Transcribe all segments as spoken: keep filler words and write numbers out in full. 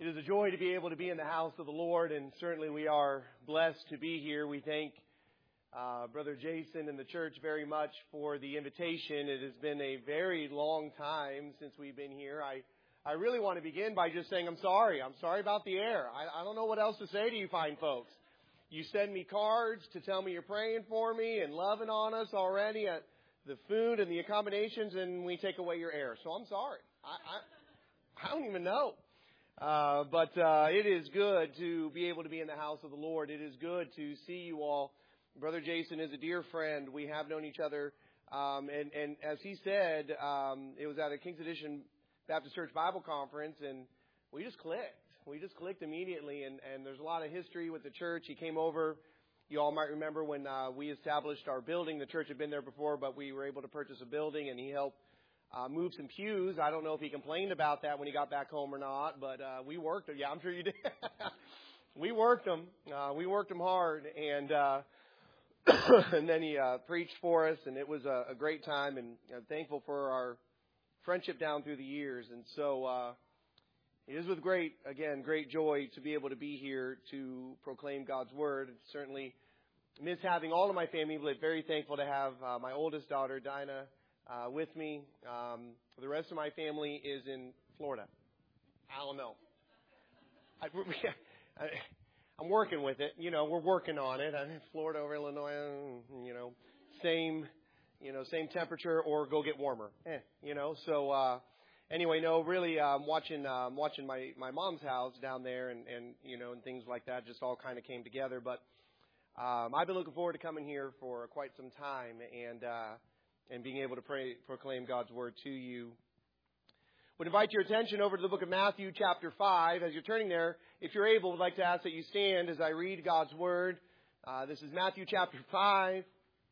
It is a joy to be able to be in the house of the Lord, and certainly we are blessed to be here. We thank uh, Brother Jason and the church very much for the invitation. It has been a very long time since we've been here. I, I really want to begin by just saying I'm sorry. I'm sorry about the air. I, I don't know what else to say to you fine folks. You send me cards to tell me you're praying for me and loving on us already at the food and the accommodations, and we take away your air. So I'm sorry. I, I, I don't even know. Uh, but uh, it is good to be able to be in the house of the Lord. It is good to see you all. Brother Jason is a dear friend. We have known each other. Um, and, and as he said, um, it was at a King's Edition Baptist Church Bible Conference, and we just clicked. We just clicked immediately, and, and there's a lot of history with the church. He came over. You all might remember when uh, we established our building. The church had been there before, but we were able to purchase a building, and he helped Uh, moved some pews. I don't know if he complained about that when he got back home or not, but uh, we worked them. Yeah, I'm sure you did. we worked them. Uh, we worked them hard, and uh, and then he uh, preached for us, and it was a, a great time. And I'm thankful for our friendship down through the years. And so uh, it is with great, again, great joy to be able to be here to proclaim God's word. And certainly miss having all of my family, but very thankful to have uh, my oldest daughter, Dinah, Uh, with me. Um, the rest of my family is in Florida. I don't know. I, I, I'm working with it. You know, we're working on it. I'm in Florida over Illinois. You know, same, you know, same temperature or go get warmer. Eh, you know. So uh, anyway, no, really, I'm um, watching, um, watching my my mom's house down there, and and you know, and things like that just all kind of came together. But um, I've been looking forward to coming here for quite some time, and. Uh, and being able to pray, proclaim God's word to you. Would invite your attention over to the book of Matthew chapter five. As you're turning there, if you're able, I'd like to ask that you stand as I read God's word. Uh, this is Matthew chapter five.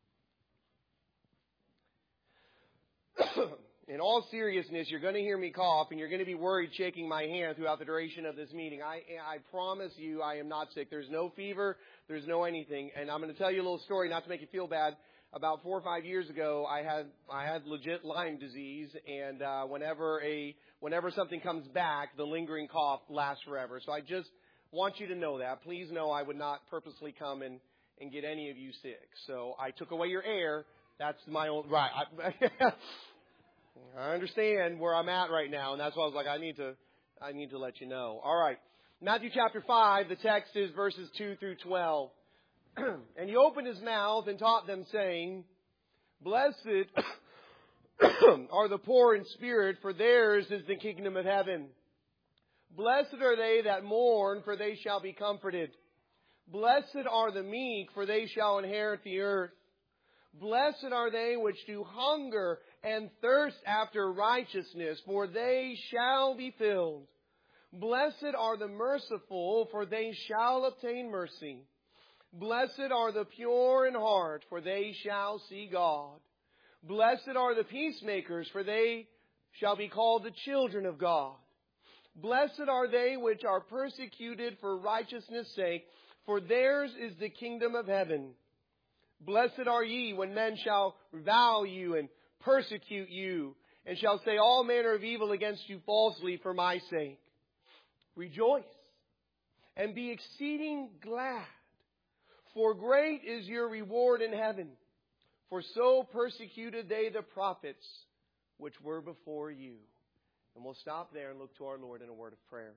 In all seriousness, you're going to hear me cough, and you're going to be worried shaking my hand throughout the duration of this meeting. I, I promise you I am not sick. There's no fever. There's no anything. And I'm going to tell you a little story, not to make you feel bad. About four or five years ago, I had I had legit Lyme disease, and uh, whenever a whenever something comes back, the lingering cough lasts forever. So I just want you to know that. Please know I would not purposely come and, and get any of you sick. So I took away your air. That's my own right. I, I understand where I'm at right now, and that's why I was like, I need to I need to let you know. All right, Matthew chapter five. The text is verses two through twelve. And he opened his mouth and taught them, saying, Blessed are the poor in spirit, for theirs is the kingdom of heaven. Blessed are they that mourn, for they shall be comforted. Blessed are the meek, for they shall inherit the earth. Blessed are they which do hunger and thirst after righteousness, for they shall be filled. Blessed are the merciful, for they shall obtain mercy. Blessed are the pure in heart, for they shall see God. Blessed are the peacemakers, for they shall be called the children of God. Blessed are they which are persecuted for righteousness' sake, for theirs is the kingdom of heaven. Blessed are ye when men shall revile you and persecute you, and shall say all manner of evil against you falsely for my sake. Rejoice and be exceeding glad, for great is your reward in heaven. For so persecuted they the prophets which were before you. And we'll stop there and look to our Lord in a word of prayer.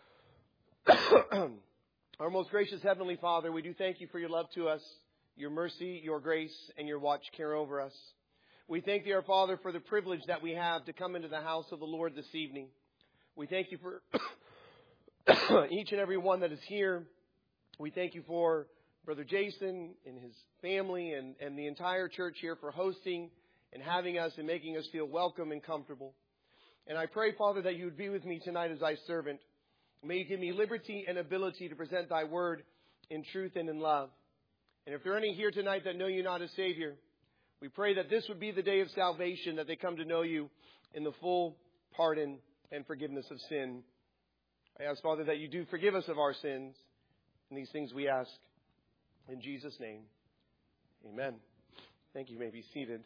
Our most gracious Heavenly Father, we do thank you for your love to us, your mercy, your grace, and your watch care over us. We thank thee, our Father, for the privilege that we have to come into the house of the Lord this evening. We thank you for each and every one that is here. We thank you for Brother Jason and his family and, and the entire church here for hosting and having us and making us feel welcome and comfortable. And I pray, Father, that you would be with me tonight as thy servant. May you give me liberty and ability to present thy word in truth and in love. And if there are any here tonight that know you not as Savior, we pray that this would be the day of salvation, that they come to know you in the full pardon and forgiveness of sin. I ask, Father, that you do forgive us of our sins. And these things we ask in Jesus' name. Amen. Thank you. You may be seated.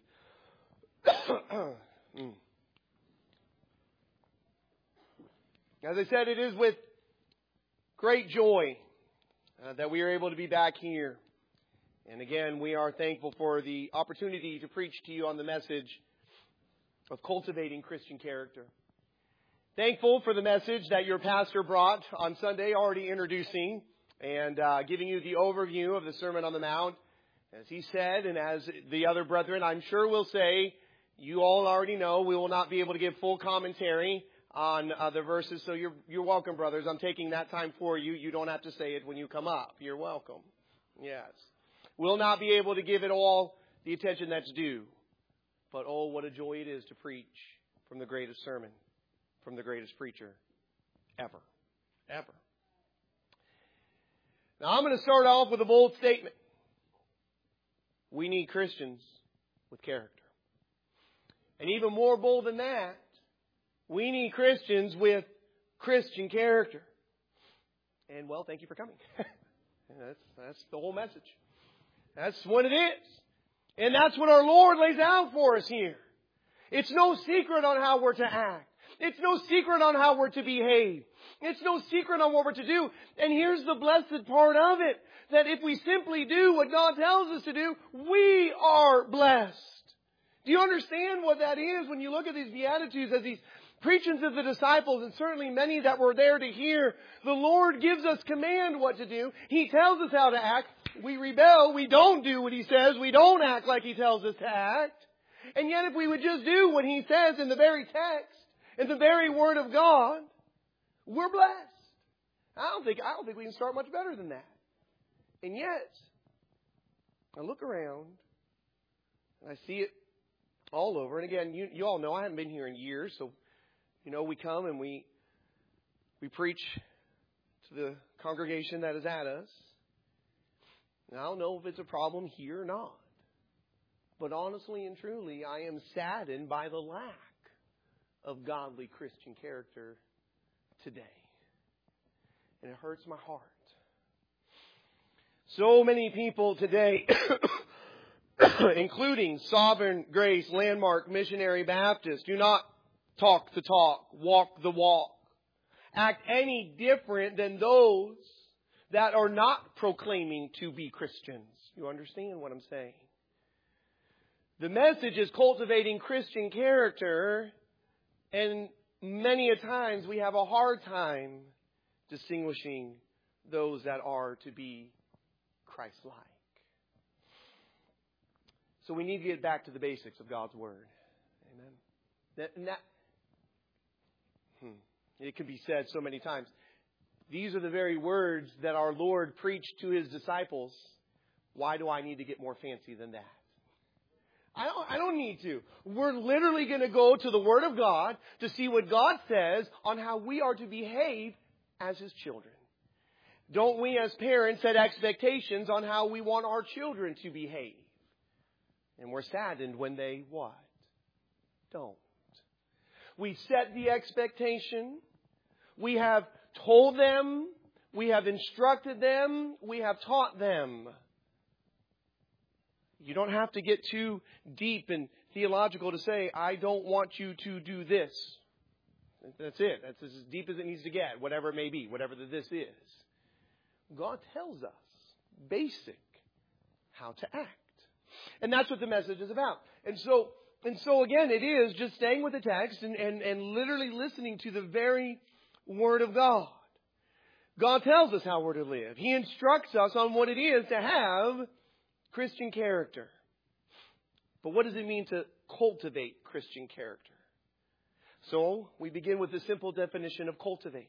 mm. As I said, it is with great joy uh, that we are able to be back here. And again, we are thankful for the opportunity to preach to you on the message of cultivating Christian character. Thankful for the message that your pastor brought on Sunday, already introducing and uh, giving you the overview of the Sermon on the Mount. As he said, and as the other brethren, I'm sure will say, you all already know we will not be able to give full commentary on uh, the verses. So you're, you're welcome, brothers. I'm taking that time for you. You don't have to say it when you come up. You're welcome. Yes. We'll not be able to give it all the attention that's due. But oh, what a joy it is to preach from the greatest sermon, from the greatest preacher ever. Ever. Now I'm going to start off with a bold statement. We need Christians with character. And even more bold than that, we need Christians with Christian character. And well, thank you for coming. that's, that's the whole message. That's what it is. And that's what our Lord lays out for us here. It's no secret on how we're to act. It's no secret on how we're to behave. It's no secret on what we're to do. And here's the blessed part of it. That if we simply do what God tells us to do, we are blessed. Do you understand what that is when you look at these Beatitudes as He's preaching to the disciples, and certainly many that were there to hear? The Lord gives us command what to do. He tells us how to act. We rebel. We don't do what He says. We don't act like He tells us to act. And yet if we would just do what He says in the very text, in the very Word of God, we're blessed. I don't think, I don't think we can start much better than that. And yet, I look around and I see it all over. And again, you, you all know I haven't been here in years. So, you know, we come and we we preach to the congregation that is at us. And I don't know if it's a problem here or not. But honestly and truly, I am saddened by the lack of godly Christian character today. And it hurts my heart. So many people today, including Sovereign Grace, Landmark, Missionary Baptist, do not talk the talk, walk the walk, act any different than those that are not proclaiming to be Christians. You understand what I'm saying? The message is cultivating Christian character, and many a times we have a hard time distinguishing those that are to be Christ-like. So we need to get back to the basics of God's Word. Amen. That, and that, hmm, it can be said so many times. These are the very words that our Lord preached to His disciples. Why do I need to get more fancy than that? I don't, I don't need to. We're literally going to go to the Word of God to see what God says on how we are to behave as His children. Don't we as parents set expectations on how we want our children to behave? And we're saddened when they what? Don't. We set the expectation. We have told them. We have instructed them. We have taught them. You don't have to get too deep and theological to say, I don't want you to do this. That's it. That's as deep as it needs to get, whatever it may be, whatever the this is. God tells us basic how to act. And that's what the message is about. And so, and so again, it is just staying with the text and, and, and literally listening to the very Word of God. God tells us how we're to live. He instructs us on what it is to have Christian character. But what does it mean to cultivate Christian character? So we begin with the simple definition of cultivate.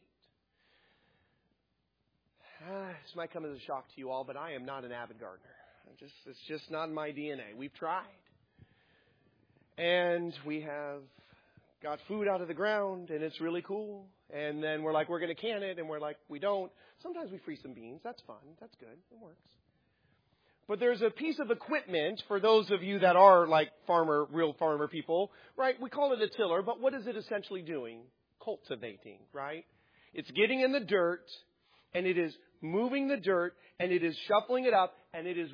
Ah, this might come as a shock to you all, but I am not an avid gardener. I'm just, it's just not in my D N A. We've tried. And we have got food out of the ground, and it's really cool. And then we're like, we're going to can it, and we're like, we don't. Sometimes we freeze some beans. That's fun. That's good. It works. But there's a piece of equipment for those of you that are like farmer, real farmer people, right? We call it a tiller, but what is it essentially doing? Cultivating, right? It's getting in the dirt, and it is moving the dirt, and it is shuffling it up, and it is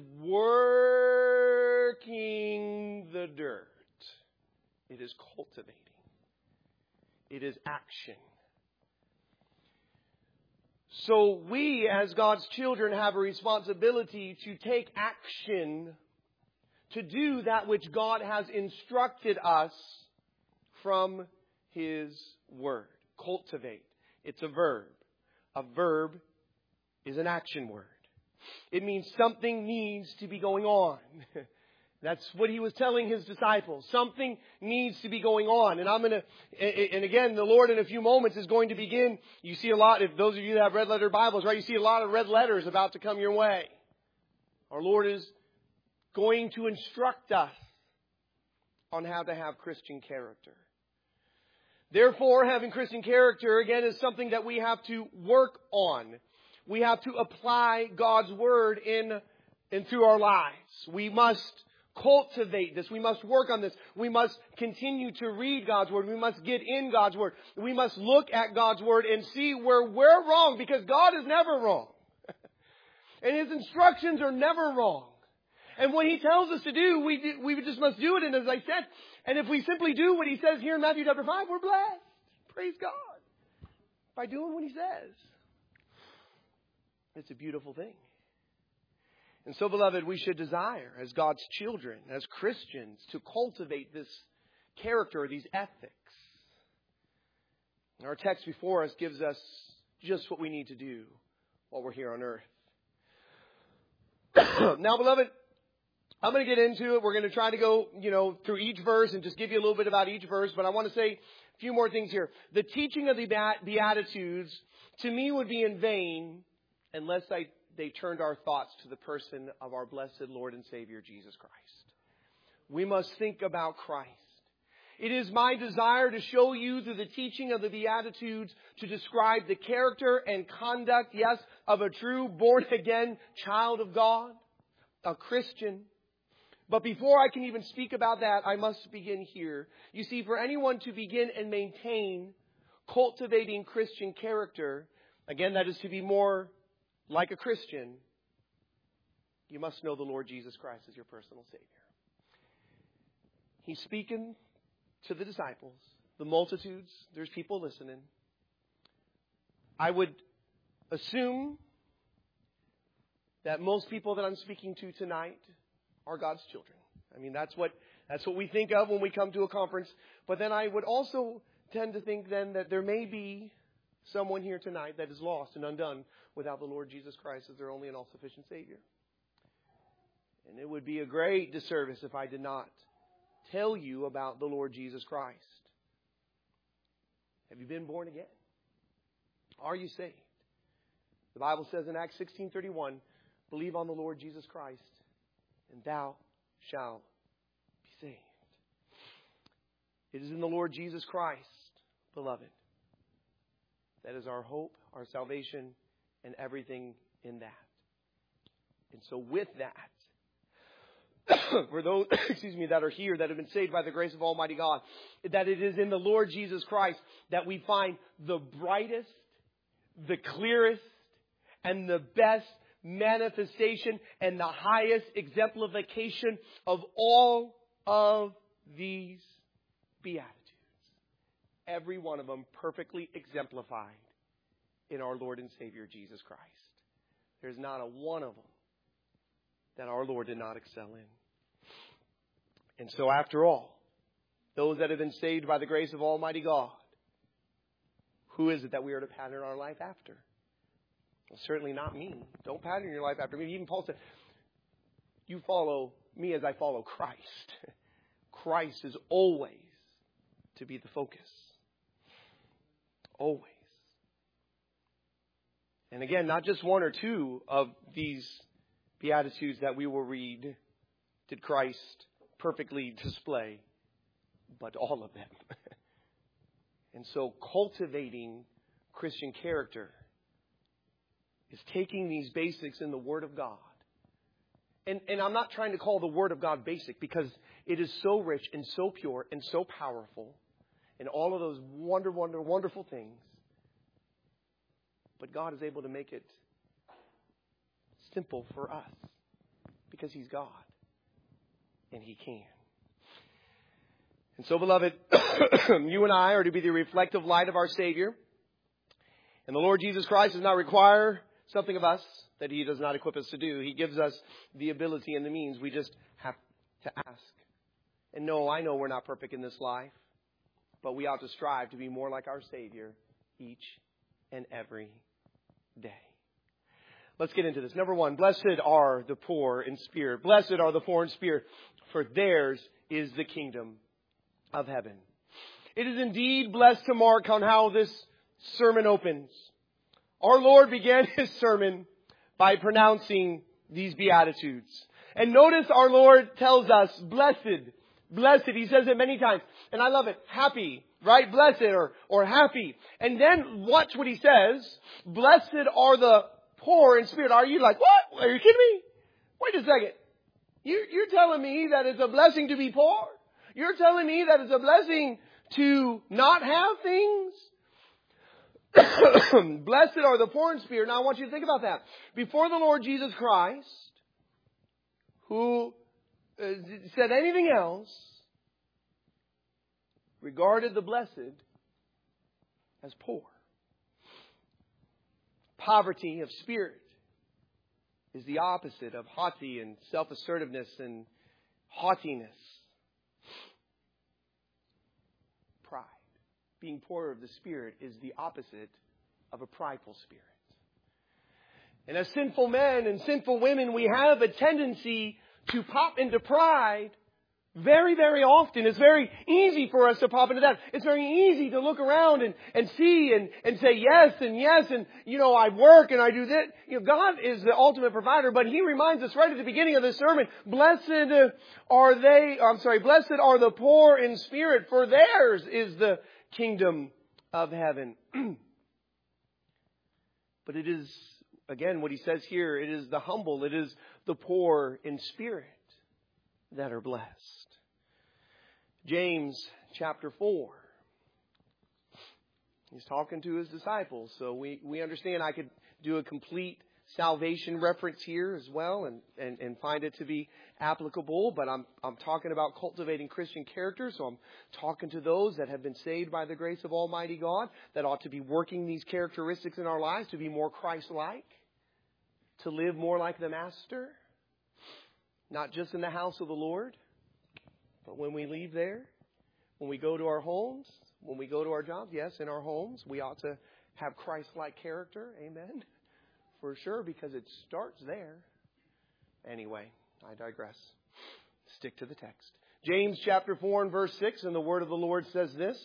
working the dirt. It is cultivating. It is action. So we, as God's children, have a responsibility to take action to do that which God has instructed us from His Word. Cultivate. It's a verb. A verb is an action word. It means something needs to be going on. That's what He was telling His disciples. Something needs to be going on. And I'm going to, and again, the Lord in a few moments is going to begin. You see a lot, if those of you that have red letter Bibles, right, you see a lot of red letters about to come your way. Our Lord is going to instruct us on how to have Christian character. Therefore, having Christian character, again, is something that we have to work on. We have to apply God's Word in and through our lives. We must cultivate this. We must work on this. We must continue to read God's Word. We must get in God's Word. We must look at God's Word and see where we're wrong, because God is never wrong. And His instructions are never wrong. And what He tells us to do, we do, we just must do it. And as I said, and if we simply do what He says here in Matthew chapter five, we're blessed. Praise God. By doing what He says. It's a beautiful thing. And so, beloved, we should desire, as God's children, as Christians, to cultivate this character, these ethics. Our text before us gives us just what we need to do while we're here on earth. Now, beloved, I'm going to get into it. We're going to try to go, you know, through each verse and just give you a little bit about each verse. But I want to say a few more things here. The teaching of the Beatitudes, to me, would be in vain unless I, they turned our thoughts to the person of our blessed Lord and Savior, Jesus Christ. We must think about Christ. It is my desire to show you through the teaching of the Beatitudes to describe the character and conduct, yes, of a true born-again child of God, a Christian. But before I can even speak about that, I must begin here. You see, for anyone to begin and maintain cultivating Christian character, again, that is to be more like a Christian, you must know the Lord Jesus Christ as your personal Savior. He's speaking to the disciples, the multitudes. There's people listening. I would assume that most people that I'm speaking to tonight are God's children. I mean, that's what that's what we think of when we come to a conference. But then I would also tend to think then that there may be someone here tonight that is lost and undone without the Lord Jesus Christ as their only and all-sufficient Savior. And it would be a great disservice if I did not tell you about the Lord Jesus Christ. Have you been born again? Are you saved? The Bible says in Acts sixteen thirty-one, believe on the Lord Jesus Christ, and thou shalt be saved. It is in the Lord Jesus Christ, beloved, that is our hope, our salvation, and everything in that. And so with that, for those, excuse me, that are here, that have been saved by the grace of Almighty God, that it is in the Lord Jesus Christ that we find the brightest, the clearest, and the best manifestation and the highest exemplification of all of these Beatitudes. Every one of them perfectly exemplified in our Lord and Savior Jesus Christ. There's not a one of them that our Lord did not excel in. And so after all, those that have been saved by the grace of Almighty God, who is it that we are to pattern our life after? Well, certainly not me. Don't pattern your life after me. Even Paul said, you follow me as I follow Christ. Christ is always to be the focus. Always. And again, not just one or two of these Beatitudes that we will read did Christ perfectly display, but all of them. And so cultivating Christian character is taking these basics in the Word of God. And, and I'm not trying to call the Word of God basic, because it is so rich and so pure and so powerful and all of those wonder, wonder, wonderful things. But God is able to make it simple for us because He's God and He can. And so, beloved, you and I are to be the reflective light of our Savior. And the Lord Jesus Christ does not require something of us that He does not equip us to do. He gives us the ability and the means. We just have to ask. And no, I know we're not perfect in this life, but we ought to strive to be more like our Savior each and every day. Let's get into this. Number one, blessed are the poor in spirit. Blessed are the poor in spirit, for theirs is the kingdom of heaven. It is indeed blessed to mark on how this sermon opens. Our Lord began His sermon by pronouncing these Beatitudes. And notice our Lord tells us, blessed, blessed. He says it many times. And I love it. Happy, right? Blessed or, or happy. And then watch what He says. Blessed are the poor in spirit. Are you like, what? Are you kidding me? Wait a second. You, you're telling me that it's a blessing to be poor? You're telling me that it's a blessing to not have things? Blessed are the poor in spirit. Now I want you to think about that. Before the Lord Jesus Christ, who uh, said anything else, regarded the blessed as poor. Poverty of spirit is the opposite of haughty and self-assertiveness and haughtiness. Pride. Being poor of the spirit is the opposite of a prideful spirit. And as sinful men and sinful women, we have a tendency to pop into pride very, very often. It's very easy for us to pop into that. It's very easy to look around and, and see and, and say yes and yes and, you know, I work and I do this. You know, God is the ultimate provider, but He reminds us right at the beginning of the sermon, blessed are they, I'm sorry, blessed are the poor in spirit, for theirs is the kingdom of heaven. But it is, again, what He says here, it is the humble, it is the poor in spirit that are blessed. James chapter four. He's talking to his disciples. So we, we understand I could do a complete salvation reference here as well and, and, and find it to be applicable. But I'm, I'm talking about cultivating Christian character. So I'm talking to those that have been saved by the grace of Almighty God, that ought to be working these characteristics in our lives to be more Christ-like, to live more like the Master. Not just in the house of the Lord, but when we leave there, when we go to our homes, when we go to our jobs, yes, in our homes, we ought to have Christ-like character. Amen. For sure, because it starts there. Anyway, I digress. Stick to the text. James chapter four and verse six, and the word of the Lord says this.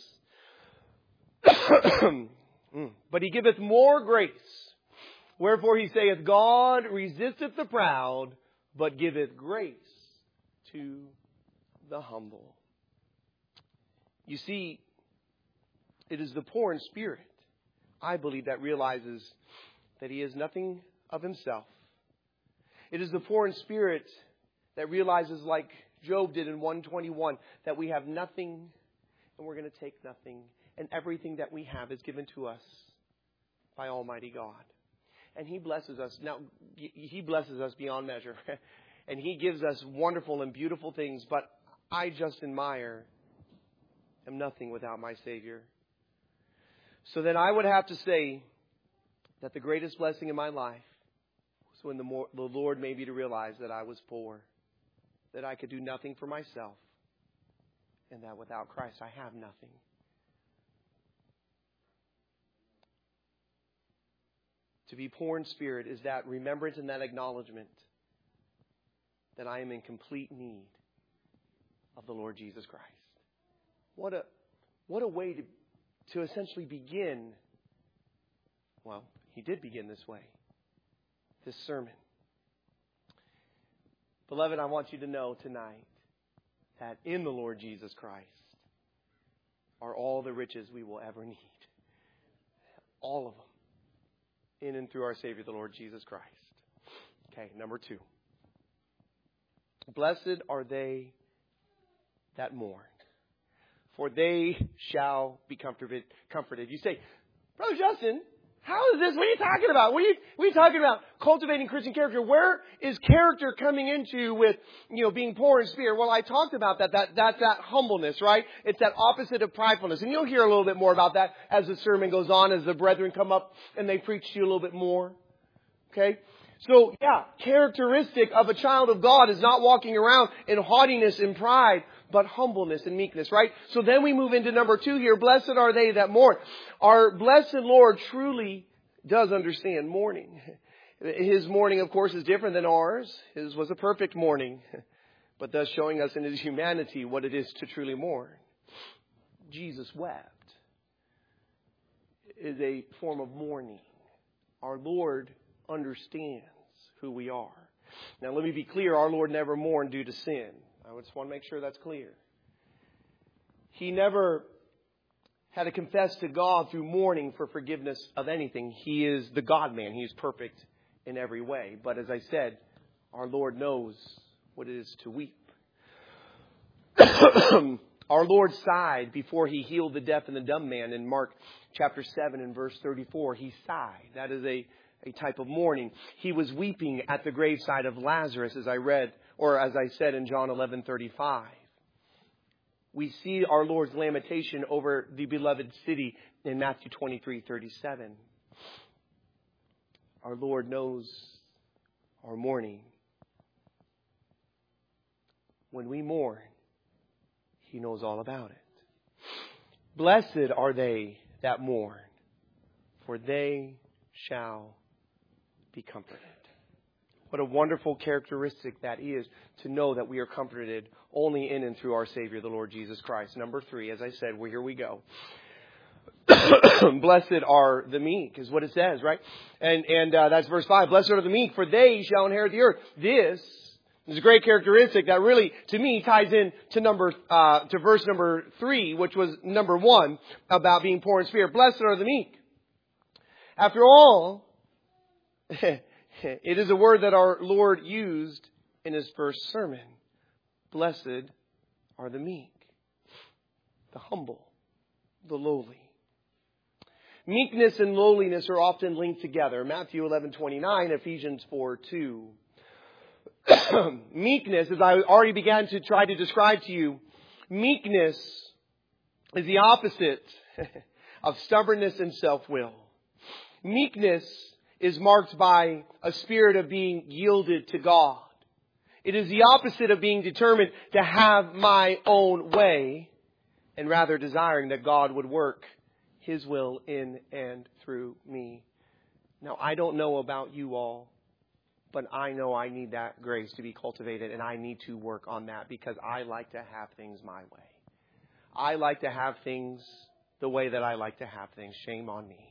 But He giveth more grace. Wherefore He saith, God resisteth the proud, but giveth grace to the humble. You see, it is the poor in spirit, I believe, that realizes that he is nothing of himself. It is the poor in spirit that realizes, like Job did in one twenty-one, that we have nothing and we're going to take nothing. And everything that we have is given to us by Almighty God. And He blesses us. Now, He blesses us beyond measure. And He gives us wonderful and beautiful things. But I, Justin Meyer, am nothing without my Savior. So then I would have to say that the greatest blessing in my life was when the, more, the Lord made me to realize that I was poor. That I could do nothing for myself. And that without Christ I have nothing. To be poor in spirit is that remembrance and that acknowledgement that I am in complete need of the Lord Jesus Christ. What a what a way to, to essentially begin. Well, He did begin this way. This sermon. Beloved, I want you to know tonight that in the Lord Jesus Christ are all the riches we will ever need. All of them. In and through our Savior, the Lord Jesus Christ. Okay, number two. Blessed are they that mourn, for they shall be comforted. comforted. You say, Brother Justin, How is this? What are you talking about? What are you, what are you talking about? Cultivating Christian character. Where is character coming into with, you know, being poor in spirit? Well, I talked about that. That, that's that humbleness, right? It's that opposite of pridefulness. And you'll hear a little bit more about that as the sermon goes on, as the brethren come up and they preach to you a little bit more. Okay? So, yeah, characteristic of a child of God is not walking around in haughtiness and pride, but humbleness and meekness, right? So then we move into number two here. Blessed are they that mourn. Our blessed Lord truly does understand mourning. His mourning, of course, is different than ours. His was a perfect mourning, but thus showing us in His humanity what it is to truly mourn. Jesus wept is a form of mourning. Our Lord understands who we are. Now, let me be clear. Our Lord never mourned due to sin. I just want to make sure that's clear. He never had to confess to God through mourning for forgiveness of anything. He is the God-man. He is perfect in every way. But as I said, our Lord knows what it is to weep. Our Lord sighed before He healed the deaf and the dumb man in Mark chapter seven and verse thirty-four. He sighed. That is a, a type of mourning. He was weeping at the graveside of Lazarus, as I read, or as I said in John eleven thirty-five. We see our Lord's lamentation over the beloved city in Matthew twenty-three thirty-seven. Our Lord knows our mourning. When we mourn, He knows all about it. Blessed are they that mourn, for they shall be comforted. What a wonderful characteristic that is, to know that we are comforted only in and through our Savior, the Lord Jesus Christ. Number three, as I said, well, here we go. Blessed are the meek, is what it says, right? And and uh, that's verse five. Blessed are the meek, for they shall inherit the earth. This is a great characteristic that really, to me, ties in to number uh, to verse number three, which was number one, about being poor in spirit. Blessed are the meek. After all, it is a word that our Lord used in His first sermon. Blessed are the meek, the humble, the lowly. Meekness and lowliness are often linked together. Matthew eleven twenty-nine, Ephesians four two. Meekness, as I already began to try to describe to you, meekness is the opposite of stubbornness and self-will. Meekness is marked by a spirit of being yielded to God. It is the opposite of being determined to have my own way, and rather desiring that God would work His will in and through me. Now, I don't know about you all, but I know I need that grace to be cultivated, and I need to work on that, because I like to have things my way. I like to have things the way that I like to have things. Shame on me.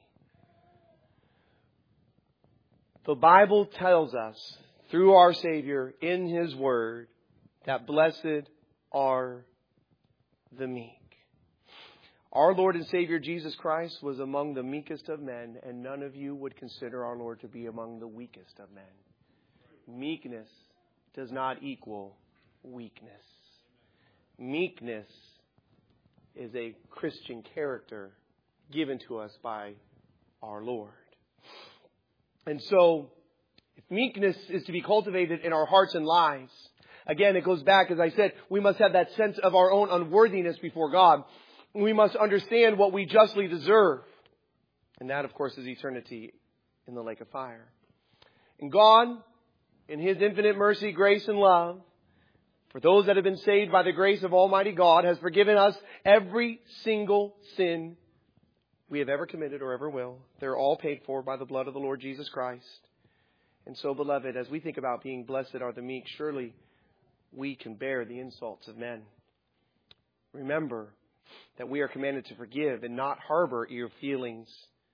The Bible tells us through our Savior in His Word that blessed are the meek. Our Lord and Savior Jesus Christ was among the meekest of men, and none of you would consider our Lord to be among the weakest of men. Meekness does not equal weakness. Meekness is a Christian character given to us by our Lord. And so, if meekness is to be cultivated in our hearts and lives, again, it goes back, as I said, we must have that sense of our own unworthiness before God. We must understand what we justly deserve. And that, of course, is eternity in the lake of fire. And God, in His infinite mercy, grace, and love, for those that have been saved by the grace of Almighty God, has forgiven us every single sin we have ever committed or ever will. They're all paid for by the blood of the Lord Jesus Christ. And so, beloved, as we think about being blessed are the meek, surely we can bear the insults of men. Remember that we are commanded to forgive and not harbor ill feelings.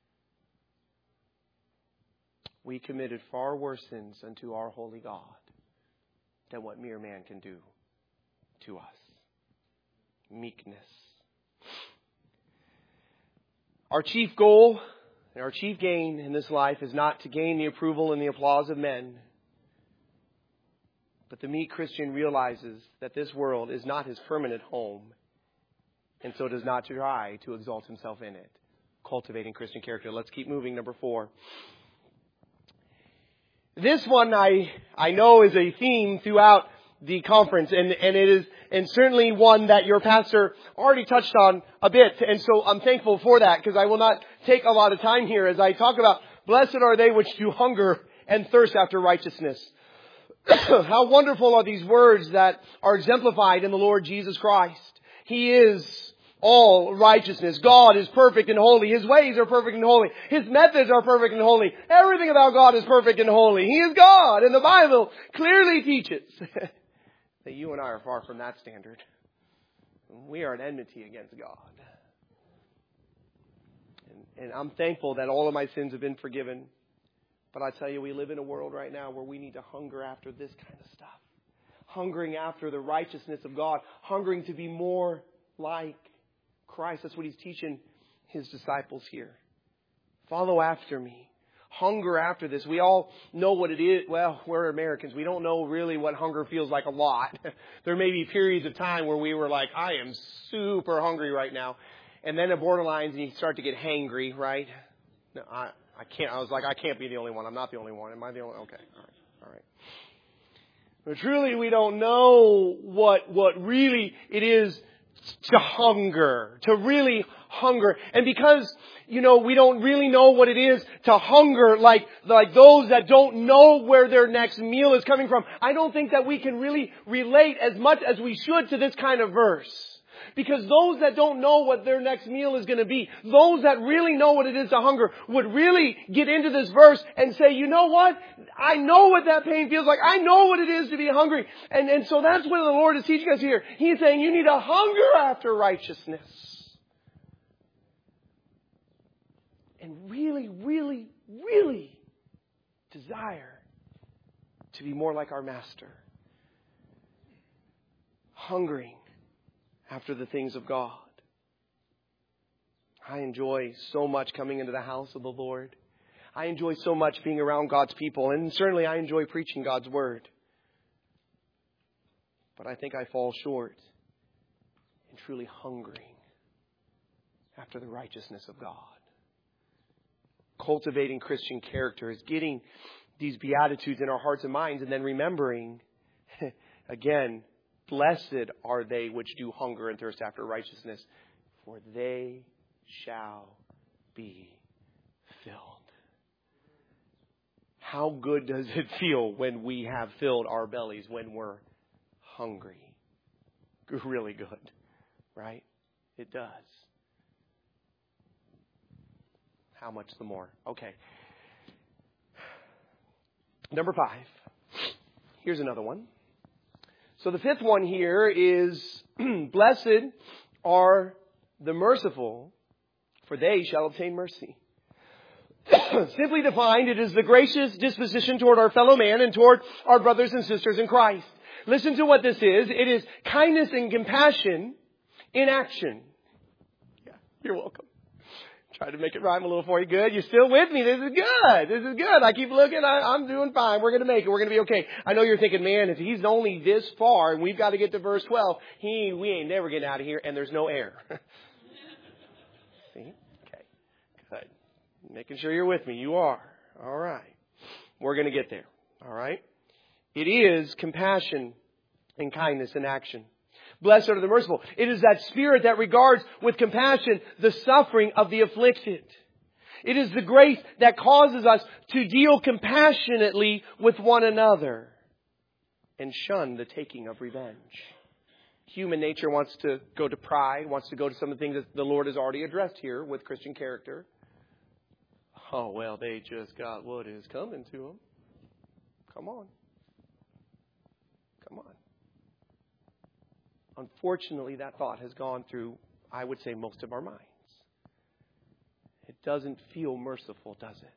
We committed far worse sins unto our holy God than what mere man can do to us. Meekness. Our chief goal and our chief gain in this life is not to gain the approval and the applause of men. But the meek Christian realizes that this world is not his permanent home, and so does not try to exalt himself in it. Cultivating Christian character. Let's keep moving. Number four. This one I, I know is a theme throughout the conference, and, and it is, and certainly one that your pastor already touched on a bit. And so I'm thankful for that, because I will not take a lot of time here as I talk about blessed are they which do hunger and thirst after righteousness. How wonderful are these words that are exemplified in the Lord Jesus Christ. He is all righteousness. God is perfect and holy. His ways are perfect and holy. His methods are perfect and holy. Everything about God is perfect and holy. He is God. And the Bible clearly teaches that you and I are far from that standard. We are at enmity against God. And, and I'm thankful that all of my sins have been forgiven. But I tell you, we live in a world right now where we need to hunger after this kind of stuff. Hungering after the righteousness of God. Hungering to be more like Christ. That's what He's teaching His disciples here. Follow after me. Hunger after this. We all know what it is. Well, we're Americans. We don't know really what hunger feels like a lot. There may be periods of time where we were like, I am super hungry right now. And then it borderlines and you start to get hangry, right? No, I, I can't. I was like, I can't be the only one. I'm not the only one. Am I the only one? Okay. All right. All right. But truly, we don't know what, what really it is to hunger, to really hunger. And because, you know, we don't really know what it is to hunger like, like those that don't know where their next meal is coming from, I don't think that we can really relate as much as we should to this kind of verse. Because those that don't know what their next meal is going to be, those that really know what it is to hunger, would really get into this verse and say, you know what? I know what that pain feels like. I know what it is to be hungry. And, and so that's what the Lord is teaching us here. He's saying you need a hunger after righteousness. And really, really, really desire to be more like our Master. Hungering after the things of God. I enjoy so much coming into the house of the Lord. I enjoy so much being around God's people. And certainly I enjoy preaching God's Word. But I think I fall short in truly hungering after the righteousness of God. Cultivating Christian character is getting these Beatitudes in our hearts and minds and then remembering, again, blessed are they which do hunger and thirst after righteousness, for they shall be filled. How good does it feel when we have filled our bellies, when we're hungry? Really good, right? It does. How much the more? Okay. Number five. Here's another one. So the fifth one here is, blessed are the merciful, for they shall obtain mercy. Simply defined, it is the gracious disposition toward our fellow man and toward our brothers and sisters in Christ. Listen to what this is. It is kindness and compassion in action. Yeah, you're welcome. Try to make it rhyme a little for you. Good. You're still with me. This is good. This is good. I keep looking. I, I'm doing fine. We're going to make it. We're going to be okay. I know you're thinking, man, if he's only this far and we've got to get to verse twelve, he, we ain't never getting out of here and there's no air. See? Okay. Good. Making sure you're with me. You are. All right. We're going to get there. All right. It is compassion and kindness in action. Blessed are the merciful. It is that spirit that regards with compassion the suffering of the afflicted. It is the grace that causes us to deal compassionately with one another and shun the taking of revenge. Human nature wants to go to pride, wants to go to some of the things that the Lord has already addressed here with Christian character. Oh, well, they just got what is coming to them. Come on. Come on. Unfortunately, that thought has gone through, I would say, most of our minds. It doesn't feel merciful, does it?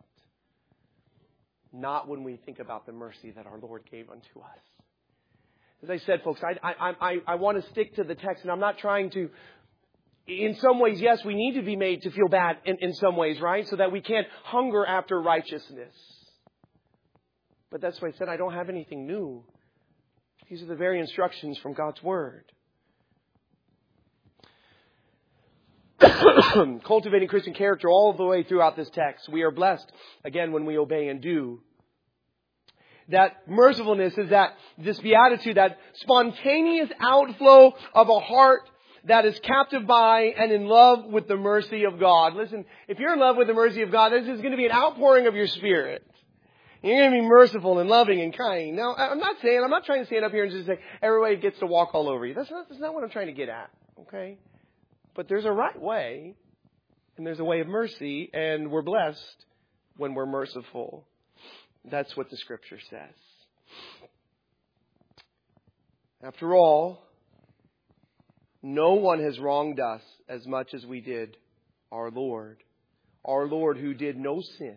Not when we think about the mercy that our Lord gave unto us. As I said, folks, I, I, I, I want to stick to the text, and I'm not trying to, in some ways, yes, we need to be made to feel bad in, in some ways, right? So that we can't hunger after righteousness. But that's why I said I don't have anything new. These are the very instructions from God's Word. cultivating Christian character all the way throughout this text. We are blessed, again, when we obey and do. That mercifulness is that this beatitude, that spontaneous outflow of a heart that is captive by and in love with the mercy of God. Listen, if you're in love with the mercy of God, this is going to be an outpouring of your spirit. You're going to be merciful and loving and kind. Now, I'm not saying, I'm not trying to stand up here and just say, everybody gets to walk all over you. That's not, that's not what I'm trying to get at. Okay? But there's a right way, and there's a way of mercy, and we're blessed when we're merciful. That's what the Scripture says. After all, no one has wronged us as much as we did our Lord. Our Lord who did no sin.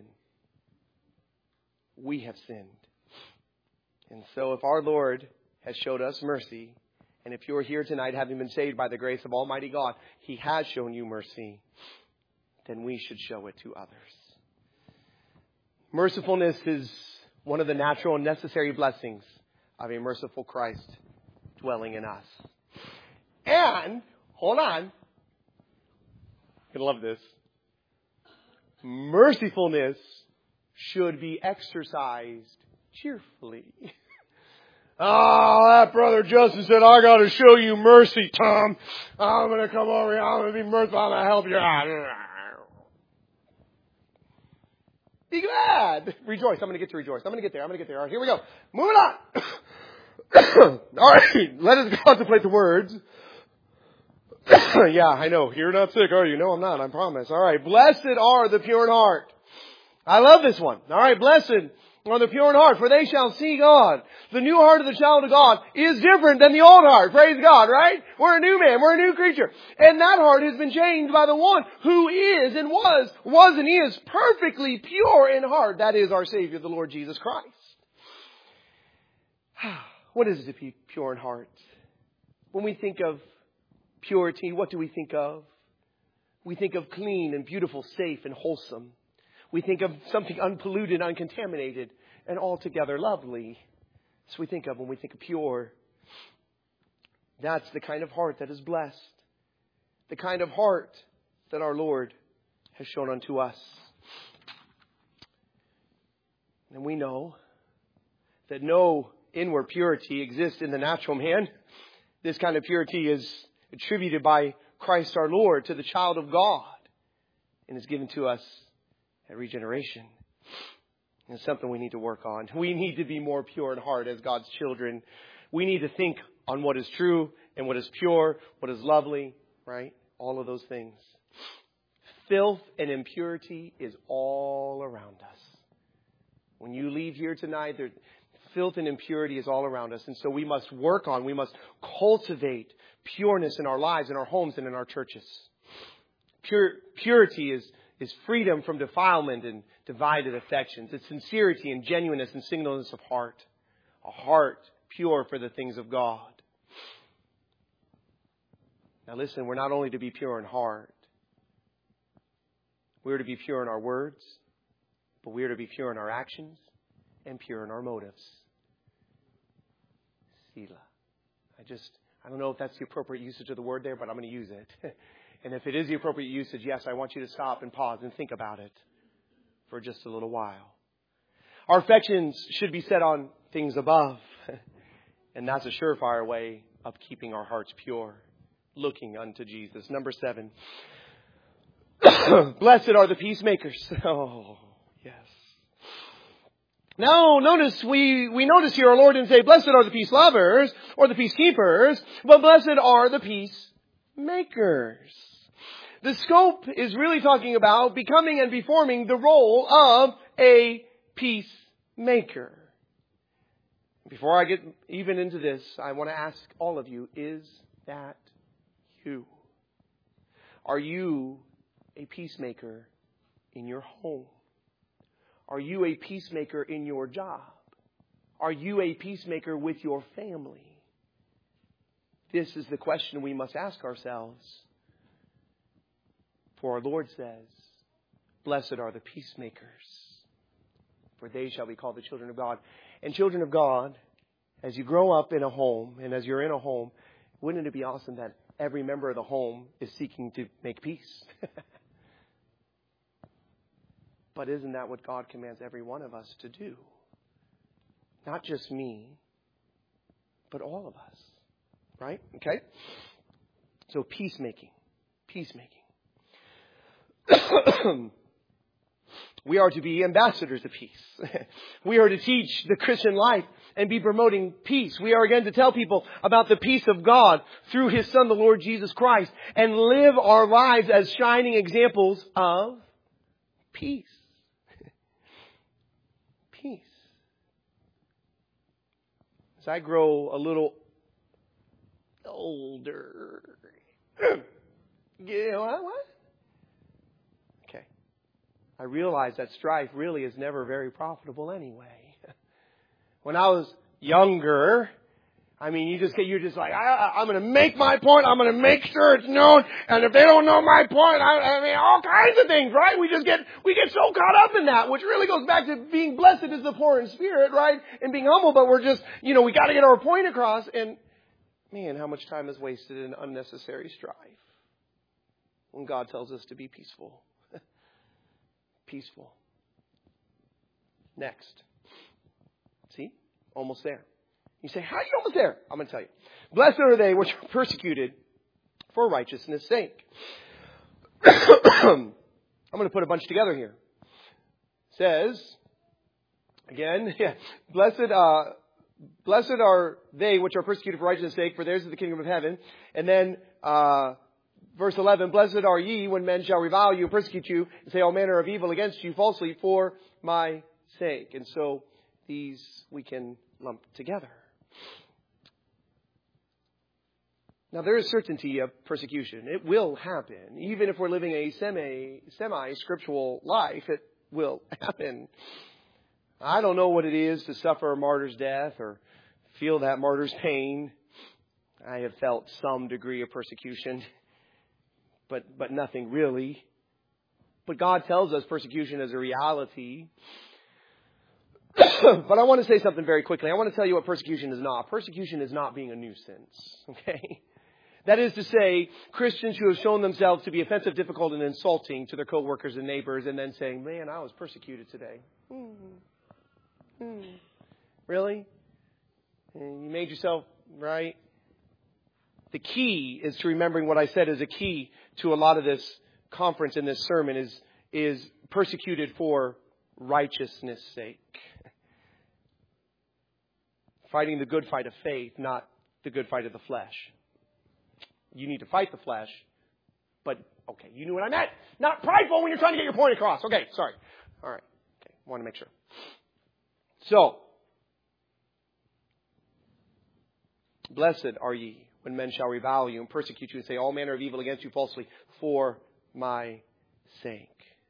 We have sinned. And so if our Lord has showed us mercy, and if you're here tonight having been saved by the grace of Almighty God, He has shown you mercy, then we should show it to others. Mercifulness is one of the natural and necessary blessings of a merciful Christ dwelling in us. And, hold on, you're going to love this. Mercifulness should be exercised cheerfully. Oh, that brother Justin said, I got to show you mercy, Tom. I'm going to come over here. I'm going to be merciful. I'm going to help you out. Be glad. Rejoice. I'm going to get to rejoice. I'm going to get there. I'm going to get there. All right, here we go. Moving on. All right. Let us contemplate the words. Yeah, I know. You're not sick, are you? No, I'm not. I promise. All right. Blessed are the pure in heart. I love this one. All right. Blessed are the pure in heart, for they shall see God. The new heart of the child of God is different than the old heart. Praise God, right? We're a new man. We're a new creature. And that heart has been changed by the one who is and was, was and is perfectly pure in heart. That is our Savior, the Lord Jesus Christ. What is it to be pure in heart? When we think of purity, what do we think of? We think of clean and beautiful, safe and wholesome. We think of something unpolluted, uncontaminated, and altogether lovely. So we think of when we think of pure. That's the kind of heart that is blessed. The kind of heart that our Lord has shown unto us. And we know that no inward purity exists in the natural man. This kind of purity is attributed by Christ our Lord to the child of God and is given to us at regeneration. It's something we need to work on. We need to be more pure in heart as God's children. We need to think on what is true and what is pure, what is lovely, right? All of those things. Filth and impurity is all around us. When you leave here tonight, there, filth and impurity is all around us. And so we must work on, we must cultivate pureness in our lives, in our homes, and in our churches. Pure, purity is is freedom from defilement and divided affections. It's sincerity and genuineness and singleness of heart. A heart pure for the things of God. Now listen, we're not only to be pure in heart. We're to be pure in our words, but we're to be pure in our actions and pure in our motives. Selah. I just, I don't know if that's the appropriate usage of the word there, but I'm going to use it. And if it is the appropriate usage, yes, I want you to stop and pause and think about it for just a little while. Our affections should be set on things above. And that's a surefire way of keeping our hearts pure, looking unto Jesus. Number seven. Blessed are the peacemakers. Oh, yes. Now, notice, we, we notice here our Lord didn't say, blessed are the peace lovers or the peacekeepers, but blessed are the peacemakers. The scope is really talking about becoming and performing the role of a peacemaker. Before I get even into this, I want to ask all of you, is that you? Are you a peacemaker in your home? Are you a peacemaker in your job? Are you a peacemaker with your family? This is the question we must ask ourselves. For our Lord says, blessed are the peacemakers, for they shall be called the children of God. And children of God, as you grow up in a home, and as you're in a home, wouldn't it be awesome that every member of the home is seeking to make peace. But isn't that what God commands every one of us to do? Not just me, but all of us. Right? Okay? So peacemaking. Peacemaking. We are to be ambassadors of peace. We are to teach the Christian life and be promoting peace. We are again to tell people about the peace of God through His Son, the Lord Jesus Christ, and live our lives as shining examples of peace. Peace. As I grow a little older, you know what? Okay. I realize that strife really is never very profitable anyway. When I was younger, I mean, you just get, you're just like, I, I'm going to make my point. I'm going to make sure it's known. And if they don't know my point, I, I mean, all kinds of things, right? We just get, we get so caught up in that, which really goes back to being blessed is the poor in spirit, right? And being humble, but we're just, you know, we got to get our point across. And man, how much time is wasted in unnecessary strife when God tells us to be peaceful. Peaceful. Next. See? Almost there. You say, how are you almost there? I'm going to tell you. Blessed are they which are persecuted for righteousness' sake. I'm going to put a bunch together here. It says, again, yeah, blessed, uh, blessed are they which are persecuted for righteousness' sake, for theirs is the kingdom of heaven. And then, uh, verse eleven, blessed are ye when men shall revile you and persecute you and say all manner of evil against you falsely for my sake. And so these we can lump together. Now, there is certainty of persecution. It will happen. Even if we're living a semi, semi-scriptural life, it will happen. I don't know what it is to suffer a martyr's death or feel that martyr's pain. I have felt some degree of persecution, but, but nothing really. But God tells us persecution is a reality. But I want to say something very quickly. I want to tell you what persecution is not. Persecution is not being a nuisance. Okay? That is to say, Christians who have shown themselves to be offensive, difficult, and insulting to their co-workers and neighbors, and then saying, man, I was persecuted today. Hmm. Hmm. Really? And you made yourself right? The key is to remembering what I said is a key to a lot of this conference and this sermon is, is persecuted for righteousness' sake. Fighting the good fight of faith, not the good fight of the flesh. You need to fight the flesh, but, okay, you knew what I meant. Not prideful when you're trying to get your point across. Okay, sorry. All right. Okay, want to make sure. So, blessed are ye when men shall revile you and persecute you and say all manner of evil against you falsely for my sake.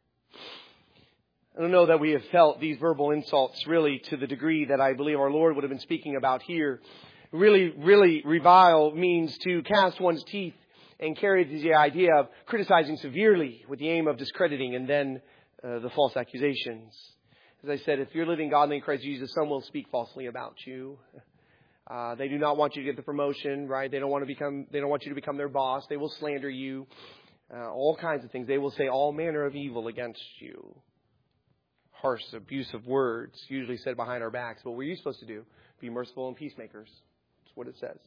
I don't know that we have felt these verbal insults really to the degree that I believe our Lord would have been speaking about here. Really, really revile means to cast one's teeth and carry the idea of criticizing severely with the aim of discrediting and then uh, the false accusations. As I said, if you're living godly in Christ Jesus, some will speak falsely about you. Uh, they do not want you to get the promotion, right? They don't want to become, they don't want you to become their boss. They will slander you. Uh, all kinds of things. They will say all manner of evil against you. Harsh, abusive words, usually said behind our backs. What were you supposed to do? Be merciful and peacemakers. That's what it says.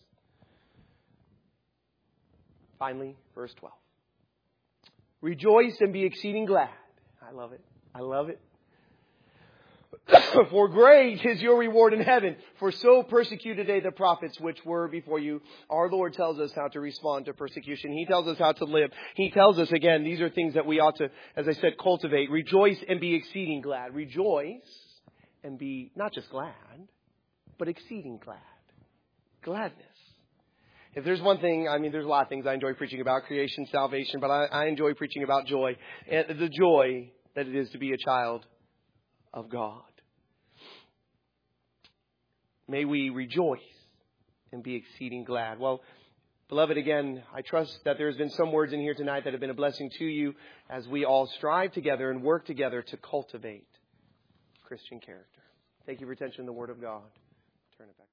Finally, verse twelve. Rejoice and be exceeding glad. I love it. I love it. For great is your reward in heaven. For so persecuted they the prophets which were before you. Our Lord tells us how to respond to persecution. He tells us how to live. He tells us, again, these are things that we ought to, as I said, cultivate. Rejoice and be exceeding glad. Rejoice and be not just glad, but exceeding glad. Gladness. If there's one thing, I mean, there's a lot of things I enjoy preaching about, creation, salvation, but I, I enjoy preaching about joy. And the joy that it is to be a child of God. May we rejoice and be exceeding glad. Well, beloved, again, I trust that there's been some words in here tonight that have been a blessing to you as we all strive together and work together to cultivate Christian character. Thank you for your attention to the Word of God. Turn it back.